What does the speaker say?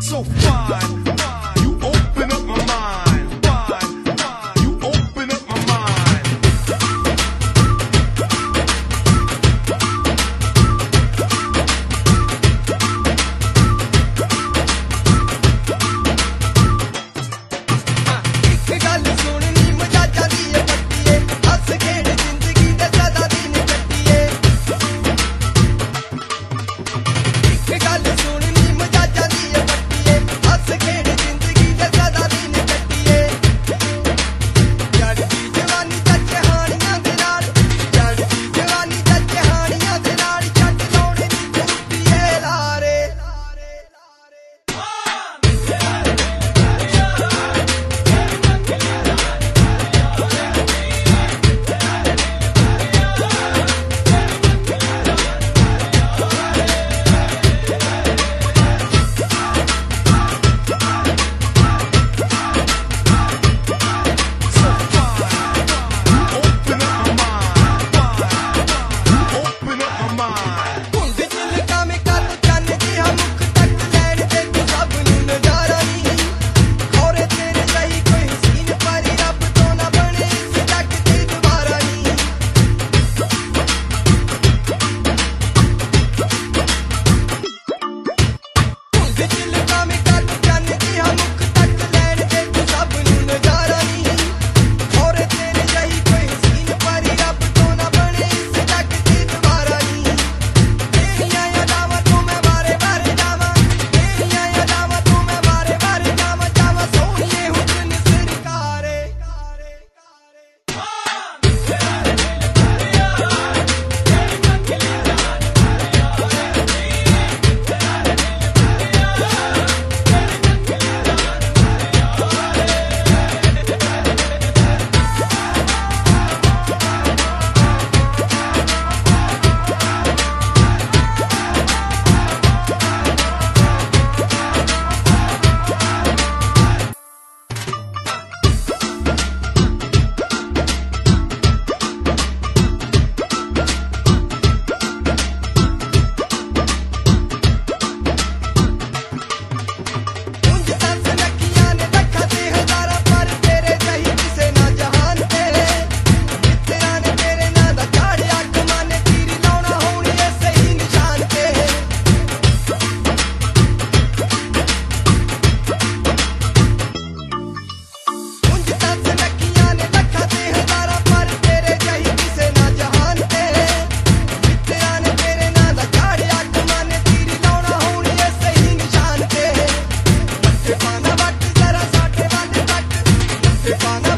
so fine. You open up my mind. Fine. You open up my mind. एक गल सुननी मजा जादी है पट्टीए हस खेड़ जिंदगी दे सदा दिन कट्टीए एक गल सुननी मजा जादी है पट्टीए हस खेड़ जिंदगी दे सदा दिन कट्टीए जड़दी जवानी दा कहानियां दे नाल जड़दी जवानी दा कहानियां दे नाल छट लाउणे दी कुट्टीए लारे Open up my mind. ਹੁੰਦੇ ਜਿਲਕਾਂ ਮੇ ਕੱਲ ਚੰਨ ਦੀ ਮੁੱਖ ਤੱਕ ਲੈਣ ਤੇ ਤੂੰ ਸਭ ਨੂੰ ਨਜ਼ਾਰਾ ਨਹੀਂ ਖੋਰੇ ਤੇਰੇ ਲਈ ਕੋਈ ਹਸੀਨ ਪਰੀ ਰੱਬ ਤੋਂ ਨਾ ਬਣੇ ਇਸ ਜੱਗ ਤੇ ਦੁਬਾਰਾ ਨਹੀਂ ਹੁੰਦੇ ਜਿਲਕਾਂ ਮੇ ਕੱਲ ਚੰਨ ਦੀ ਮੁੱਖ ਤੱਕ ਲੈਣ ਤੇ ਤੂੰ ਸਭ ਨੂੰ ਨਜ਼ਾਰਾ ਨਹੀਂ ਖੋਰੇ ਤੇਰੇ ਲਈ ਕੋਈ ਹਸੀਨ ਪਰੀ ਰੱਬ ਤੋਂ ਨਾ ਬਣੇ ਇਸ ਜੱਗ ਤੇ ਦੁਬਾਰਾ ਨਹੀਂ तेरियां यादां तू मैं बारे बारे जावां तेरियां यादां तू मैं बारे बारे जावां जावां सोहणिए हुस्न सरकारे ਉਂਝ ਤਾਂ ਸੁਨੱਖੀਆਂ ਨੇ ਲੱਖਾਂ ਤੇ ਹਜ਼ਾਰਾਂ ਪਰ ਤੇਰੇ ਜਿਹੀ ਕਿਸੇ ਨਾ ਜਹਾਨ ਤੇ ਮਿੱਤਰਾਂ ਨੇ ਤੇਰੇ ਨਾਂ ਦਾ ਚਾੜਿਆ ਕਮਾਨੇ ਤੀਰੀ ਲਾਉਣਾ ਹੋਣੀ ਐ ਸਹੀ ਨਿਸ਼ਾਨ ਤੇ ਉਂਝ ਤਾਂ ਸੁਨੱਖੀਆਂ ਨੇ ਲੱਖਾਂ ਤੇ ਹਜ਼ਾਰਾਂ ਪਰ ਤੇਰੇ ਜਿਹੀ ਕਿਸੇ ਨਾ ਜਹਾਨ ਤੇ ਮਿੱਤਰਾਂ ਨੇ ਤੇਰੇ ਨਾਂ ਦਾ ਚਾੜਿਆ ਕਮਾਨੇ ਤੀਰੀ ਲਾਉਣਾ ਹੋਣੀ ਐ ਸਹੀ ਨਿਸ਼ਾਨ ਤੇ ਪਾਣਾ ਵੱਟ ਜ਼ਰਾ ਸਾਡੇ ਵੱਲ ਤੱਕ ਪਾਣਾ